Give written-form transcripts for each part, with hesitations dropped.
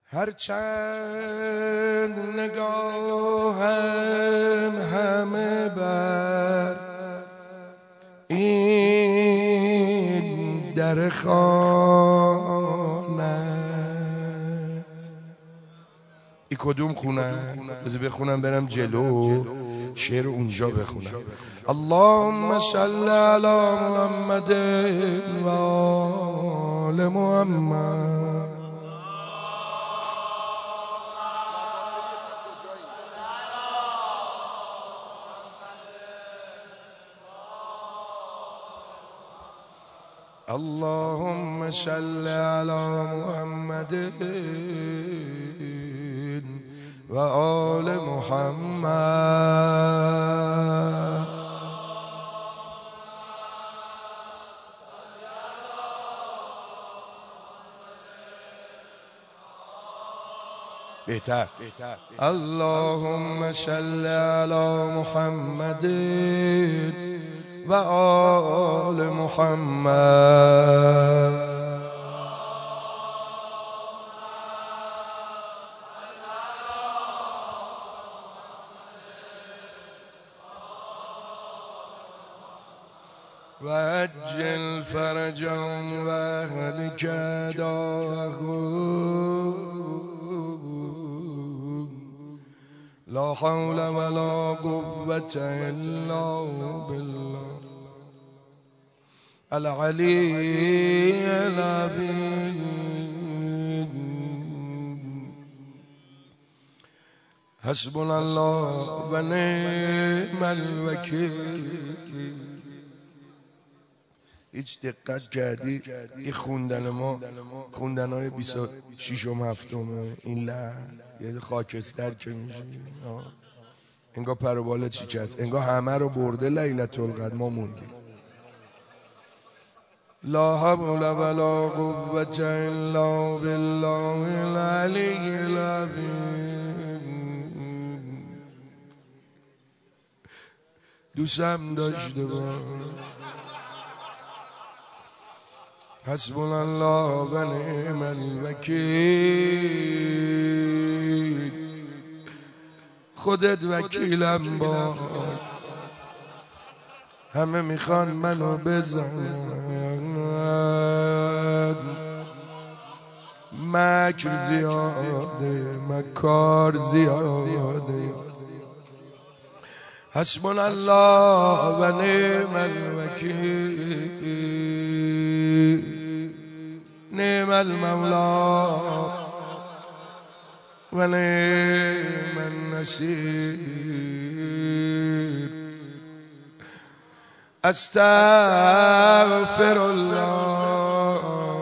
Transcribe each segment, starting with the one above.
هرچند نگاهم همه بر این در خانه است. ای کدوم خونه است؟ بذار بخونم برم جلو شعر اونجا بخونم. اللهم صل علی محمد و آل محمد. اللهم صل على محمد و آل محمد. بهتر. اللهم صل على محمد و آل محمد. و عجل فرجهم و اهلک داهم. لا حول ولا قوة الا بالله العلی العظیم. حسبنا الله و نعم الوکیل. هیچ دقت کردی این خوندن ما خوندنهای 26 و 7 این لحن یه خاکستر که میشه انگار پروبال چی هست، انگار همه رو برده لیلة القدر، ما موندیم. لا حول ولا قوة الا بالله العلی العظیم. دوستم داشته باش. حسبنا الله و نعم الوکیل. خودت وکیلم باش. همه میخوان منو بزنن، مکر زیاده مکار زیاده. حسبنا الله و نعم الوکیل. نعم المولا و نعم النصیر. استغفر الله.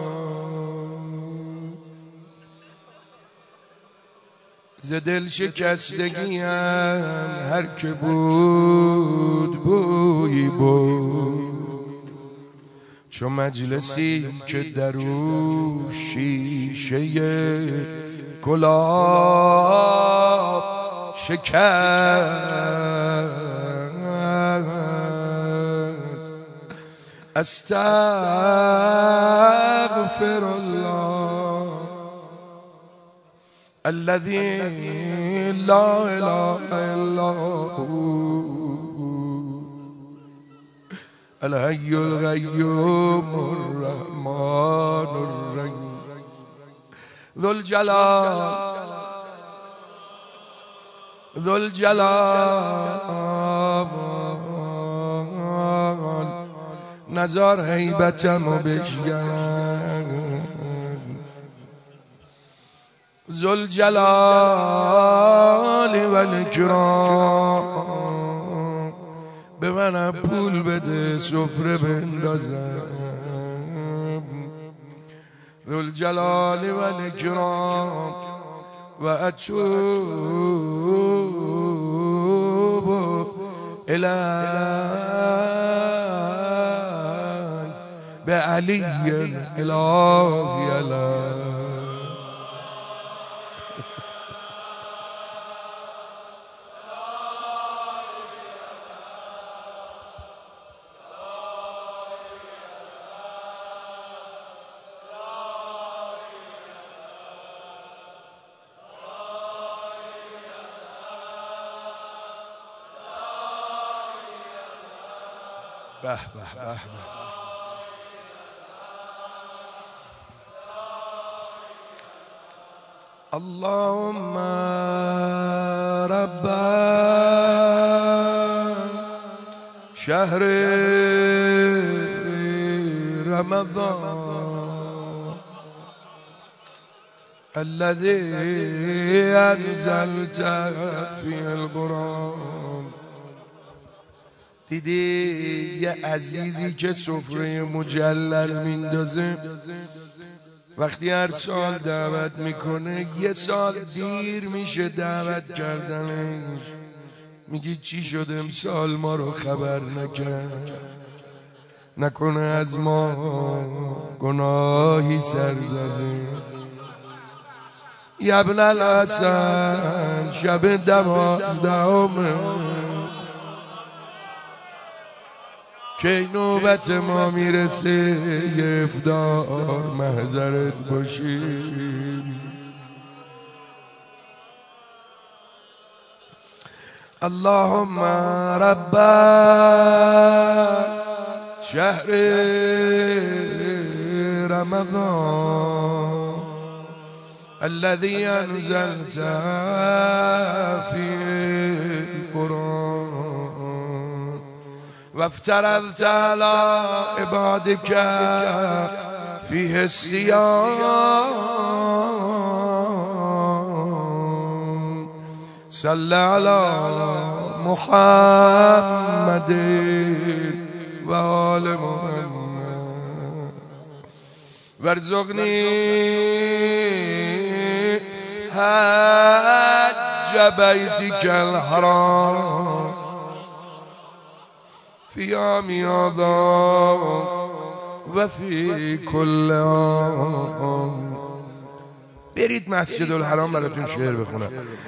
ز دل شکستگیم هر که بود بویی بود، چو مجلسی که در او شیشه گلاب شکست. استغفر الله الذي لا اله الا هو الحي القيوم الرحمن الرحيم ذو الجلال نزار هیبتمو بشکن. ذو الجلال و الاکرام. به من پول بده سفره بندازم. ذو الجلال و الاکرام و اتوب الیک بعلی الهی علیه. به به به به. اللهم رب شهر رمضان الذي انزلت فيه القرآن. دیدی یه عزیزی که سفره مجلل میندازه وقتی هر سال دعوت میکنه یه سال دیر میشه دعوت کردنش، میگی چی شد امسال ما رو خبر نکرد، نکنه از ما گناهی سر زده. ابن الحسن شب 12 که نوبت ما میرسه یه افطار محضرت باشی. اللهم رب شهر رمضان الذي انزلت فيه القرآن وافترضت على عبادك فيه الصيام صل على محمد و آل محمد وارزقني حج بيتك الحرام في عام هذا وفي كل عام. برید مسجد الحرام براتون شعر بخونم.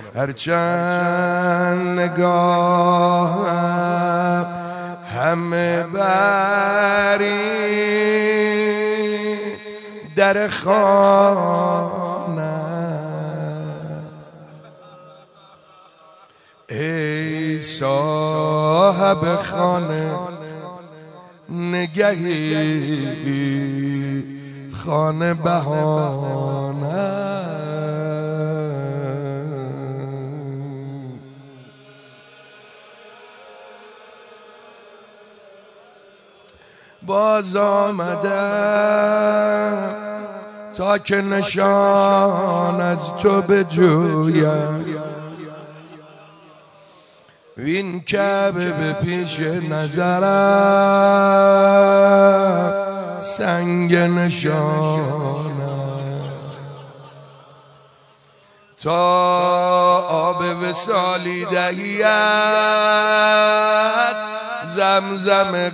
هرچند نگاهم همه بری در خانه است، ای صاحب خانه نگهی خانه بهانه. باز آمدم تا که نشان از تو بجویم، وین کعبه به پیش نظرم سنگ نشانم، تا آب وصالی دهی از زمزم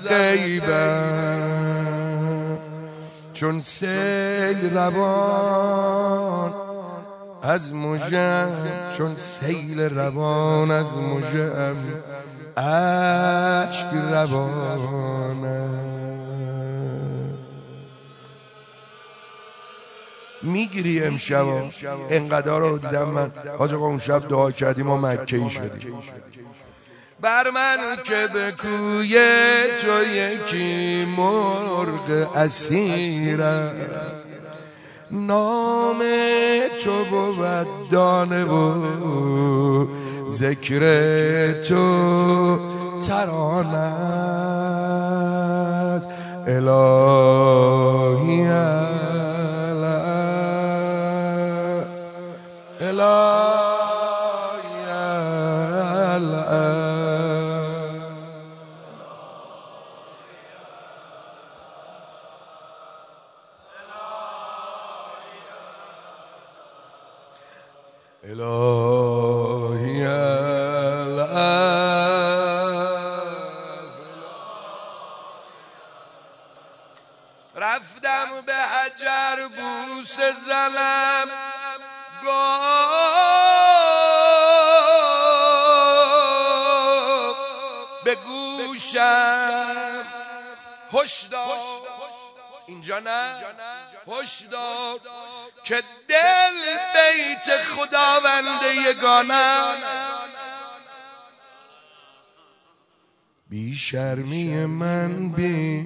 غیبم، چون سیل روان از مژه‌ام، چون سیل روان از مژه‌ام اشک روانم. میگیری امشبا انقدر رو دیدم من حاج آقا اون شب دعا کردیم و مکه‌ای شدیم. بر من که به کوی تو یکی مرغ اسیرم، نام تو بود دانه و ذکر تو ترانه است. الهی الهی رفتم به حجر بوس زنم، گفت به گوشم هشدار، اینجا نه، هشدار که دل بیت خداوند یگانه، بی شرمی من بی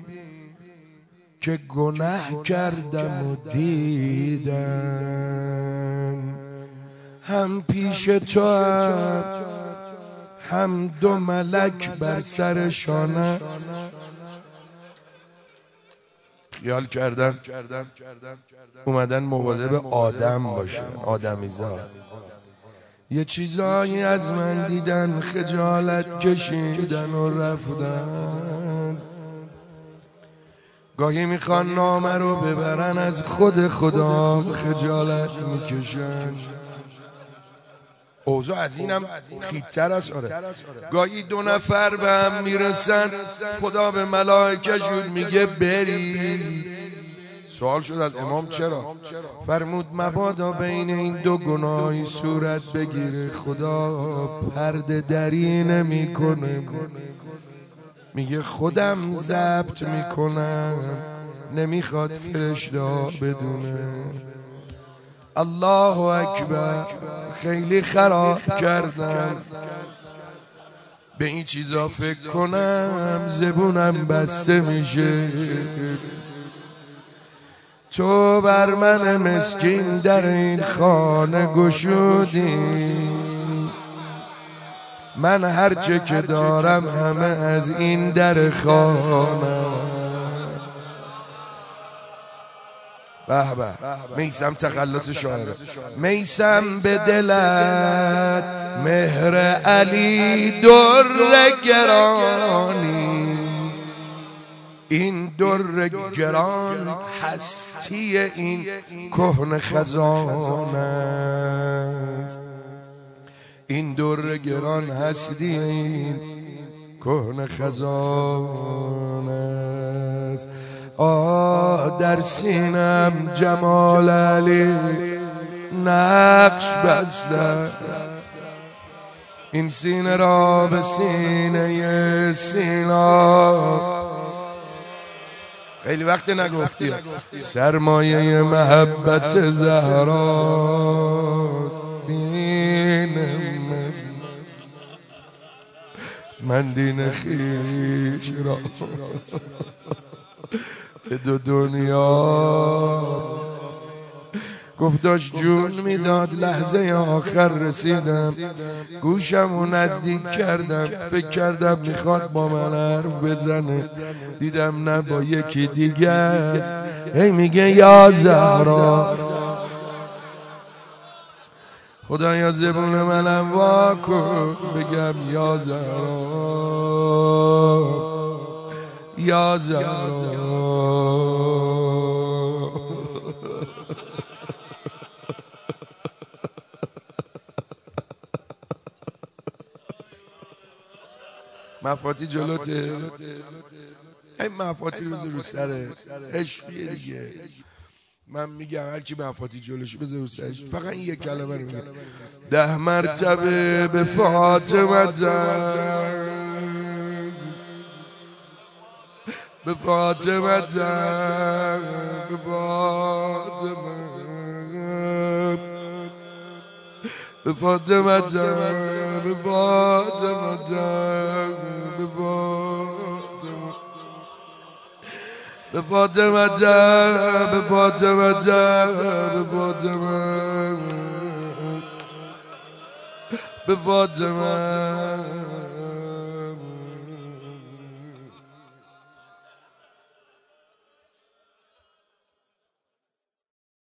که گناه کردم و دیدم، هم پیش تو هم دو ملک بر سر شانه خیال کردن اومدن مواظب آدم باشن، آدمیزاد. یه چیزایی از من دیدن، خجالت کشیدن و رفتن. گاهی میخوان نامه رو ببرن از خود خدا، خجالت میکشن. اوضاع از اینم خیتر است. آره گاهی دو نفر به هم میرسن، خدا به ملائکه‌شون میگه بری. سوال شد از امام چرا؟ فرمود مبادا بین این دو گناهی صورت بگیره، خدا پرده دری نمیکنه. میگه خودم ضبط میکنم، نمیخواد فرشته بدونه. الله اکبر. خیلی خراب کردم به این چیزا فکر کنم، زبونم بسته میشه. تو بر من مسکین در این خانه گشودی، من هرچه که دارم همه از این در خانه. به به میسم تخلص شاعره. میسم به دلت مهر علی در گرانی، این در گران هستی این کهن خزانه است. این در گران هستی این کهن خزانه است. آه در سینم جمال علی نقش بسته، این سینه را به سینه سینا. خیلی وقت نگفتی سرمایه محبت زهراست دین من دین خیش را به دو دنیا گفت داشت جون میداد. لحظه آخر رسیدم، گوشمو نزدیک کردم، فکر کردم میخواد با من حرف بزنه، دیدم نه با یکی دیگه است. هی میگه یا زهرا، خدایا زبون منم وا کن بگم یا زهرا، یا زهرا. مفاتی جلوته، این مفاتی رو بذار رو سره، عشقیه دیگه. من میگم هر کی مفاتی جلوشو بذار رو سرش، فقط این یک کلمه رو میگه 10 مرتبه به فاطمه زن، به فاطمه زن، به فاطمه، به فاطمه زن، به فاطمه زن، به فاطمه، به فاطمه جان، به فاطمه جان، به فاطمه، به فاطمه.